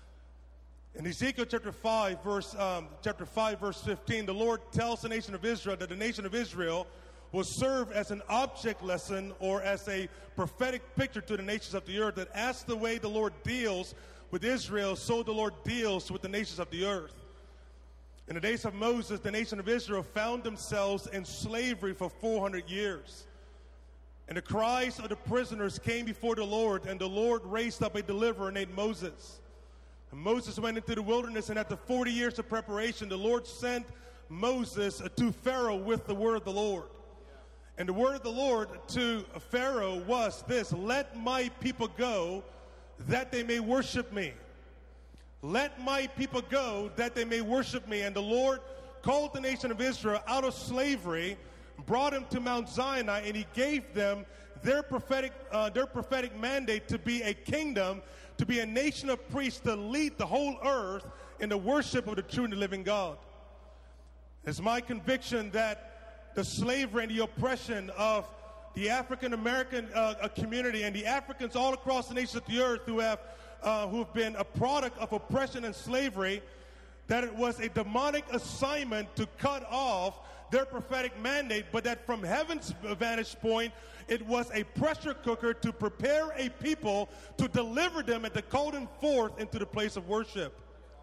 In Ezekiel chapter five, verse um, chapter five, verse fifteen, the Lord tells the nation of Israel that the nation of Israel will serve as an object lesson or as a prophetic picture to the nations of the earth, that as the way the Lord deals with Israel, so the Lord deals with the nations of the earth. In the days of Moses, the nation of Israel found themselves in slavery for four hundred years. And the cries of the prisoners came before the Lord, and the Lord raised up a deliverer named Moses. And Moses went into the wilderness, and after forty years of preparation, the Lord sent Moses to Pharaoh with the word of the Lord. And the word of the Lord to Pharaoh was this: let my people go, that they may worship me. let my people go that they may worship me. And the Lord called the nation of Israel out of slavery, brought them to Mount Sinai, and he gave them their prophetic, uh, their prophetic mandate to be a kingdom, to be a nation of priests, to lead the whole earth in the worship of the true and the living God. It's my conviction that the slavery and the oppression of the African American uh, community and the Africans all across the nations of the earth who have uh, who have been a product of oppression and slavery, that it was a demonic assignment to cut off their prophetic mandate, but that from heaven's vantage point, it was a pressure cooker to prepare a people to deliver them and to call them forth into the place of worship.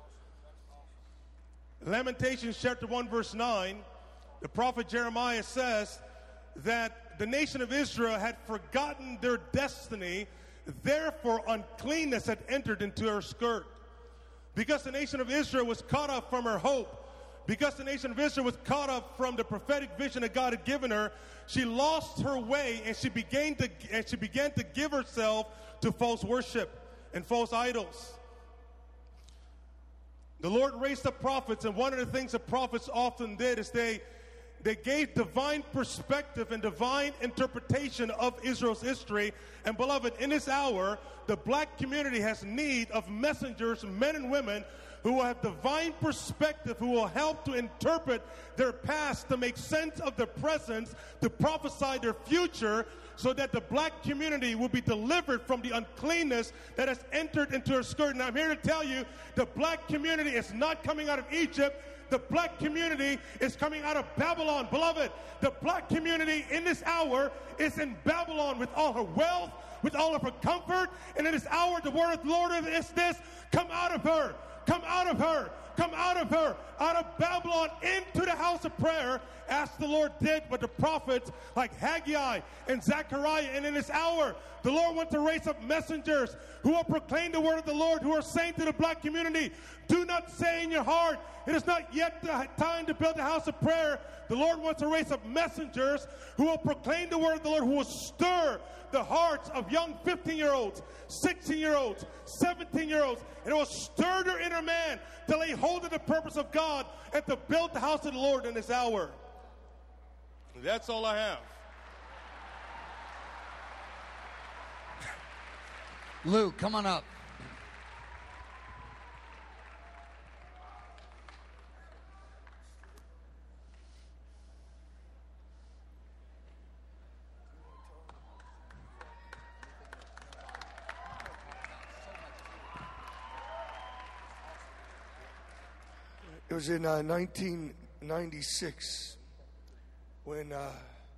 Lamentations chapter one verse nine, the prophet Jeremiah says that the nation of Israel had forgotten their destiny, therefore uncleanness had entered into her skirt. Because the nation of Israel was caught up from her hope, because the nation of Israel was caught up from the prophetic vision that God had given her, she lost her way and she began to and she began to give herself to false worship and false idols. The Lord raised up prophets, and one of the things that prophets often did is they they gave divine perspective and divine interpretation of Israel's history. And beloved, in this hour, the black community has need of messengers, men and women, who will have divine perspective, who will help to interpret their past, to make sense of their present, to prophesy their future, so that the black community will be delivered from the uncleanness that has entered into her skirt. And I'm here to tell you, the black community is not coming out of Egypt. The black community is coming out of Babylon. Beloved, the black community in this hour is in Babylon with all her wealth, with all of her comfort. And in this hour, the word of the Lord is this: come out of her. Come out of her. Come out of her. Out of Babylon into the house of prayer, as the Lord did with the prophets like Haggai and Zechariah. And in this hour, the Lord wants to raise up messengers who will proclaim the word of the Lord, who are saying to the black community, do not say in your heart, it is not yet the time to build a house of prayer. The Lord wants to raise up messengers who will proclaim the word of the Lord, who will stir the hearts of young fifteen-year-olds, sixteen-year-olds, seventeen-year-olds, and it will stir their inner man to lay hold of the purpose of God and to build the house of the Lord in this hour. That's all I have. Lou, come on up. It was in uh, nineteen ninety-six when uh,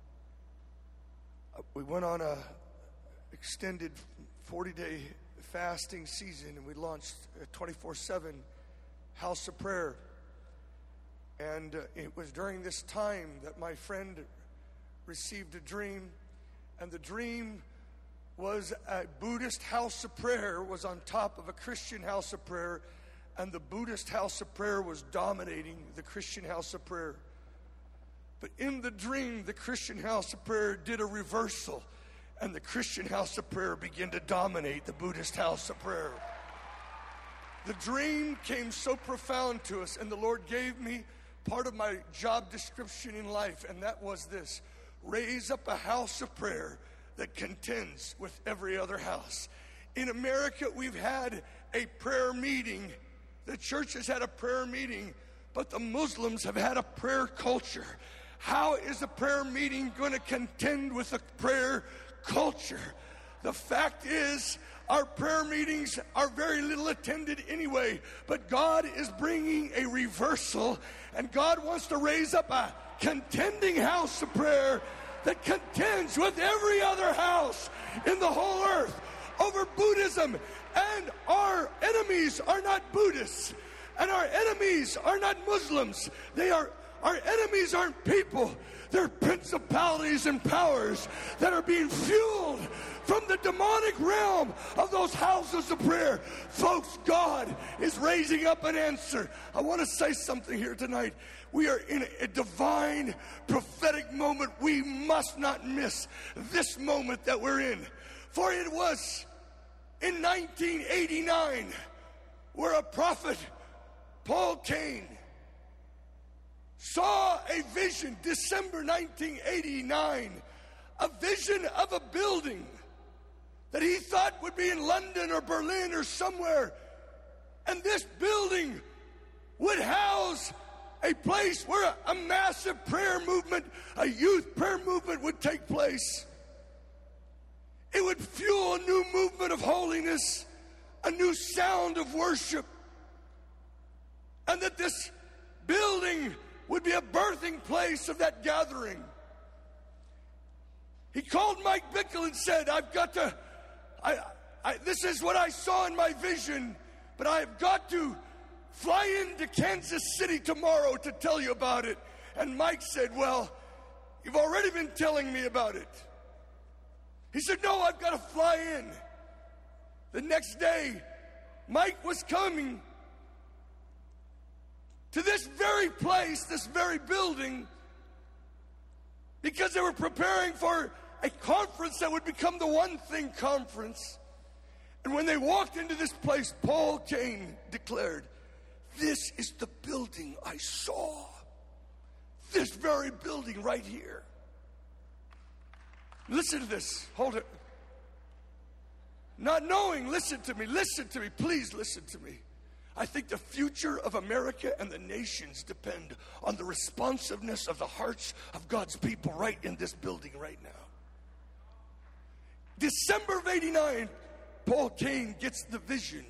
we went on a extended forty-day fasting season, and we launched a twenty-four seven house of prayer. And uh, it was during this time that my friend received a dream, and the dream was a Buddhist house of prayer was on top of a Christian house of prayer, and the Buddhist house of prayer was dominating the Christian house of prayer. But in the dream, the Christian house of prayer did a reversal, and the Christian house of prayer began to dominate the Buddhist house of prayer. The dream came so profound to us, and the Lord gave me part of my job description in life, and that was this: raise up a house of prayer that contends with every other house. In America, we've had a prayer meeting. The church has had a prayer meeting, but the Muslims have had a prayer culture. How is a prayer meeting going to contend with a prayer culture? The fact is, our prayer meetings are very little attended anyway, but God is bringing a reversal, and God wants to raise up a contending house of prayer that contends with every other house in the whole earth over Buddhism. And our enemies are not Buddhists, and our enemies are not Muslims. They are Our enemies aren't people. They're principalities and powers that are being fueled from the demonic realm of those houses of prayer. Folks, God is raising up an answer. I want to say something here tonight. We are in a divine prophetic moment. We must not miss this moment that we're in. For it was in nineteen eighty-nine where a prophet, Paul Cain, saw a vision, December nineteen eighty-nine, a vision of a building that he thought would be in London or Berlin or somewhere. And this building would house a place where a, a massive prayer movement, a youth prayer movement would take place. It would fuel a new movement of holiness, a new sound of worship. And that this building would be a birthing place of that gathering. He called Mike Bickle and said, I've got to, I, I, this is what I saw in my vision, but I've got to fly into Kansas City tomorrow to tell you about it. And Mike said, well, you've already been telling me about it. He said, no, I've got to fly in. The next day, Mike was coming to this very place, this very building, because they were preparing for a conference that would become the One Thing Conference. And when they walked into this place, Paul Cain declared, this is the building I saw. This very building right here. Listen to this. Hold it. Not knowing, listen to me, listen to me, please listen to me. I think the future of America and the nations depend on the responsiveness of the hearts of God's people right in this building right now. December of eighty-nine, Paul Cain gets the vision,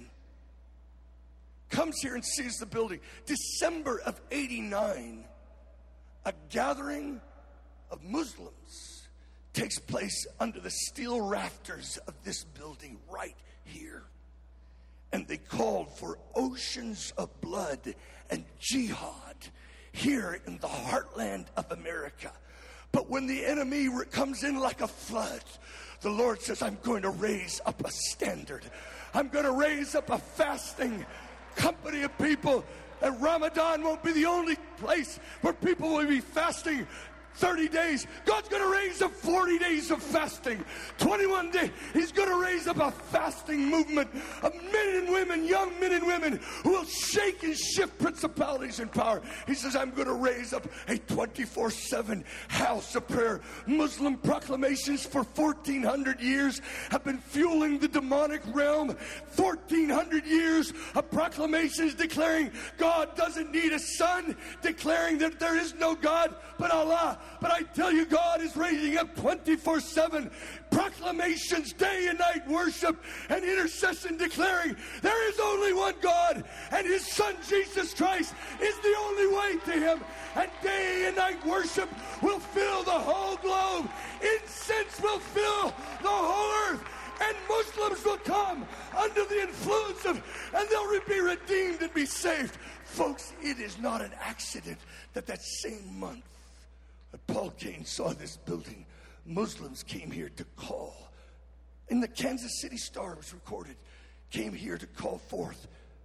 comes here and sees the building. December of eighty-nine, a gathering of Muslims takes place under the steel rafters of this building right here. And they called for oceans of blood and jihad here in the heartland of America. But when the enemy comes in like a flood, the Lord says, I'm going to raise up a standard. I'm going to raise up a fasting company of people. And Ramadan won't be the only place where people will be fasting thirty days. God's going to raise up forty days of fasting. twenty-one days. He's going to raise up a fasting movement of men and women, young men and women, who will shake and shift principalities and power. He says, I'm going to raise up a twenty-four seven house of prayer. Muslim proclamations for fourteen hundred years have been fueling the demonic realm. fourteen hundred years of proclamations declaring God doesn't need a son, declaring that there is no God but Allah. But I tell you, God is raising up twenty-four seven proclamations, day and night worship and intercession, declaring there is only one God, and His Son Jesus Christ is the only way to Him. And day and night worship will fill the whole globe. Incense will fill the whole earth. And Muslims will come under the influence of, and they'll be redeemed and be saved. Folks, it is not an accident that that same month that Paul Cain saw this building, Muslims came here to call. And the Kansas City Star was recorded, came here to call forth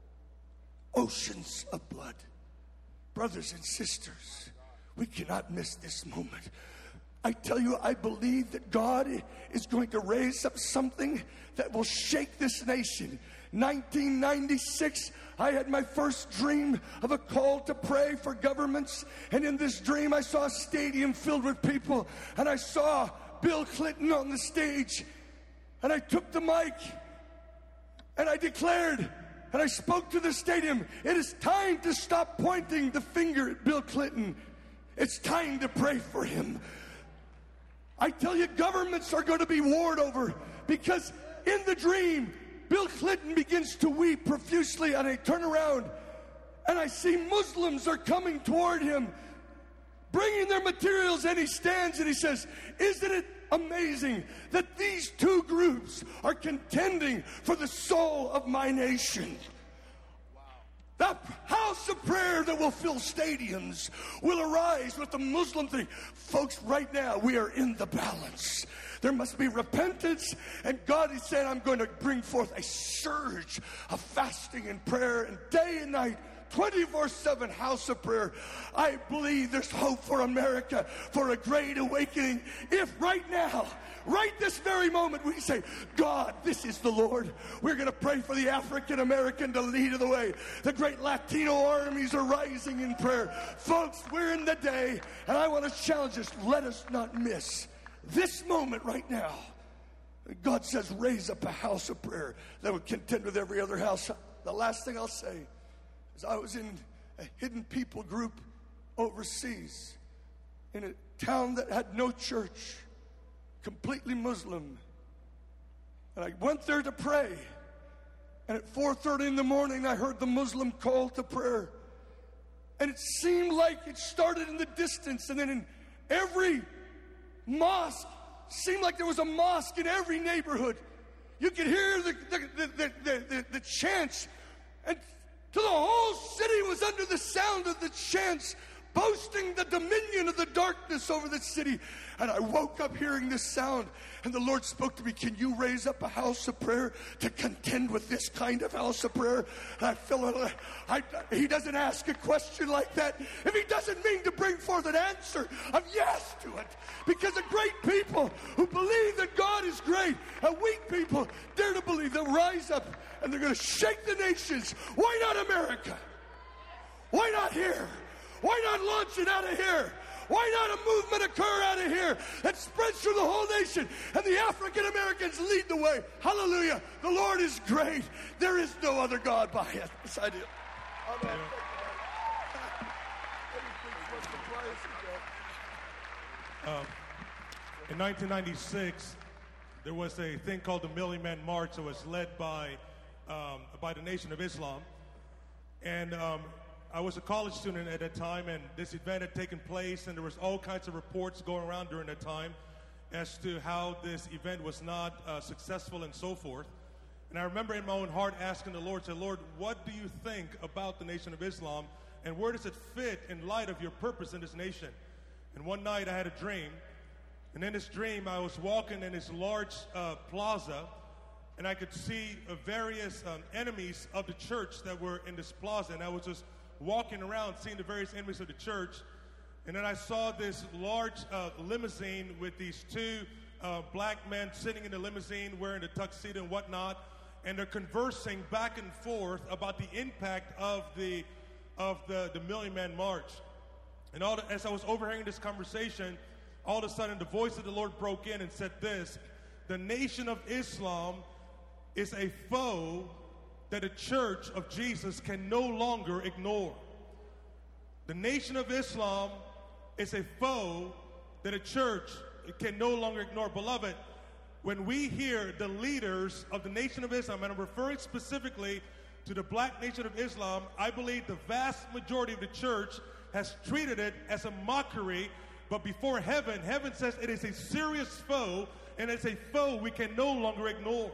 oceans of blood. Brothers and sisters, we cannot miss this moment. I tell you, I believe that God is going to raise up something that will shake this nation. nineteen ninety-six, I had my first dream of a call to pray for governments. And in this dream, I saw a stadium filled with people. And I saw Bill Clinton on the stage. And I took the mic and I declared, and I spoke to the stadium, it is time to stop pointing the finger at Bill Clinton. It's time to pray for him. I tell you, governments are going to be warred over, because in the dream, Bill Clinton begins to weep profusely, and I turn around and I see Muslims are coming toward him, bringing their materials, and he stands and he says, isn't it amazing that these two groups are contending for the soul of my nation? The house of prayer that will fill stadiums will arise with the Muslim thing. Folks, right now we are in the balance. There must be repentance, and God is saying, I'm going to bring forth a surge of fasting and prayer, and day and night twenty-four seven house of prayer. I believe there's hope for America, for a great awakening. If right now, right this very moment, we say, God, this is the Lord. We're going to pray for the African American to lead the way. The great Latino armies are rising in prayer. Folks, we're in the day, and I want to challenge us. Let us not miss this moment right now. God says, raise up a house of prayer that would contend with every other house. The last thing I'll say is I was in a hidden people group overseas in a town that had no church, completely Muslim. And I went there to pray. And at four thirty in the morning, I heard the Muslim call to prayer. And it seemed like it started in the distance. And then in every mosque, seemed like there was a mosque in every neighborhood. You could hear the, the, the, the, the, the, the chants. And till the whole city was under the sound of the chants, boasting the dominion of the darkness over the city. And I woke up hearing this sound, and the Lord spoke to me, can you raise up a house of prayer to contend with this kind of house of prayer? And I feel it. I, he doesn't ask a question like that if he doesn't mean to bring forth an answer of yes to it. Because a great people who believe that God is great, and weak people dare to believe, they'll rise up and they're going to shake the nations. Why not America? Why not here? Why not launch it out of here? Why not a movement occur out of here that spreads through the whole nation and the African Americans lead the way? Hallelujah. The Lord is great. There is no other God by it. Beside him. Amen. Uh, in nineteen ninety-six, there was a thing called the Million Man March that was led by, um, by the Nation of Islam. And um, I was a college student at that time, and this event had taken place, and there was all kinds of reports going around during that time as to how this event was not uh, successful and so forth. And I remember in my own heart asking the Lord, said, Lord, what do you think about the Nation of Islam, and where does it fit in light of your purpose in this nation? And one night I had a dream, and in this dream I was walking in this large uh, plaza, and I could see uh, various um, enemies of the church that were in this plaza, and I was just walking around seeing the various enemies of the church. And then I saw this large uh, limousine with these two uh, black men sitting in the limousine wearing the tuxedo and whatnot, and they're conversing back and forth about the impact of the of the, the Million Man March. And all the, as I was overhearing this conversation, all of a sudden the voice of the Lord broke in and said this: the Nation of Islam is a foe that the Church of Jesus can no longer ignore. The Nation of Islam is a foe that a church can no longer ignore. Beloved, when we hear the leaders of the Nation of Islam, and I'm referring specifically to the Black Nation of Islam, I believe the vast majority of the church has treated it as a mockery, but before heaven, heaven says it is a serious foe, and it's a foe we can no longer ignore.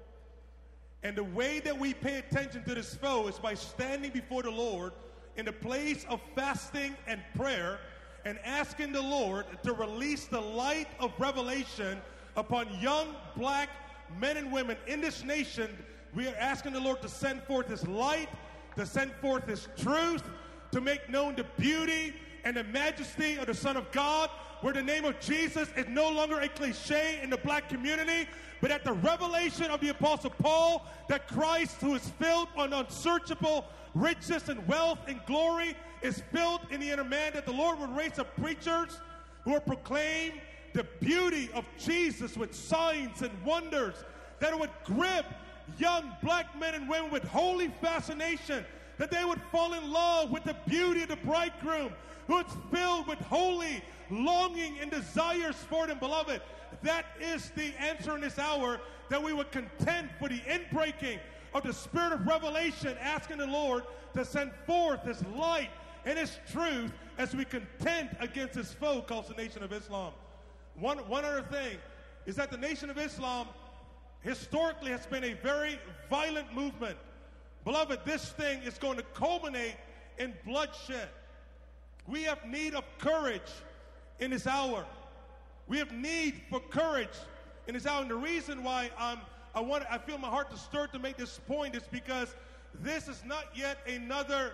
And the way that we pay attention to this foe is by standing before the Lord in the place of fasting and prayer and asking the Lord to release the light of revelation upon young black men and women in this nation. We are asking the Lord to send forth His light, to send forth His truth, to make known the beauty and the majesty of the Son of God, where the name of Jesus is no longer a cliche in the black community, but at the revelation of the Apostle Paul, that Christ, who is filled on unsearchable riches and wealth and glory, is filled in the inner man, that the Lord would raise up preachers who will proclaim the beauty of Jesus with signs and wonders, that it would grip young black men and women with holy fascination, that they would fall in love with the beauty of the bridegroom, who is filled with holy longing and desires for them. Beloved, that is the answer in this hour, that we would contend for the inbreaking of the spirit of revelation, asking the Lord to send forth His light and His truth as we contend against this foe called the Nation of Islam. One, one other thing is that the Nation of Islam historically has been a very violent movement. Beloved, this thing is going to culminate in bloodshed. We have need of courage in this hour. We have need for courage in this hour. And the reason why I'm, I want, I feel my heart to stir to make this point is because this is not yet another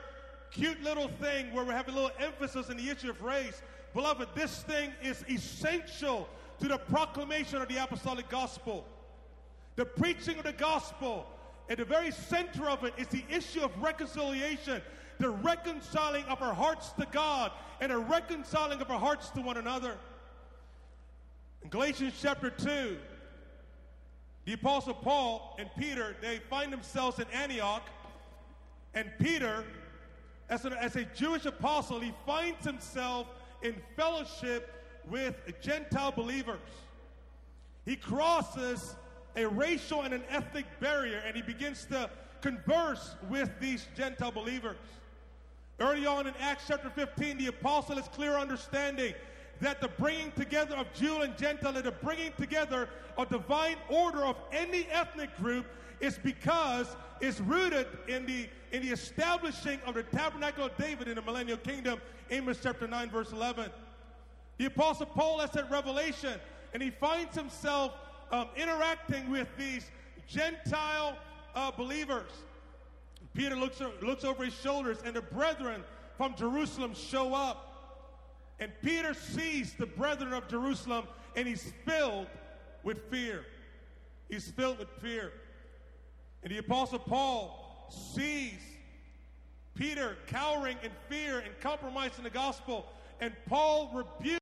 cute little thing where we have a little emphasis in the issue of race. Beloved, this thing is essential to the proclamation of the apostolic gospel. The preaching of the gospel, at the very center of it is the issue of reconciliation, the reconciling of our hearts to God and the reconciling of our hearts to one another. In Galatians chapter two, the Apostle Paul and Peter, they find themselves in Antioch, and Peter, as, an, as a Jewish apostle, he finds himself in fellowship with Gentile believers. He crosses a racial and an ethnic barrier, and he begins to converse with these Gentile believers. Early on in Acts chapter fifteen, the apostle has clear understanding that the bringing together of Jew and Gentile and the bringing together a divine order of any ethnic group is because it's rooted in the in the establishing of the tabernacle of David in the millennial kingdom. Amos chapter nine verse eleven. The apostle Paul has that revelation, and he finds himself um, interacting with these Gentile uh, believers. Peter looks looks over his shoulders, and the brethren from Jerusalem show up. And Peter sees the brethren of Jerusalem, and he's filled with fear. He's filled with fear. And the Apostle Paul sees Peter cowering in fear and compromising the gospel. And Paul rebukes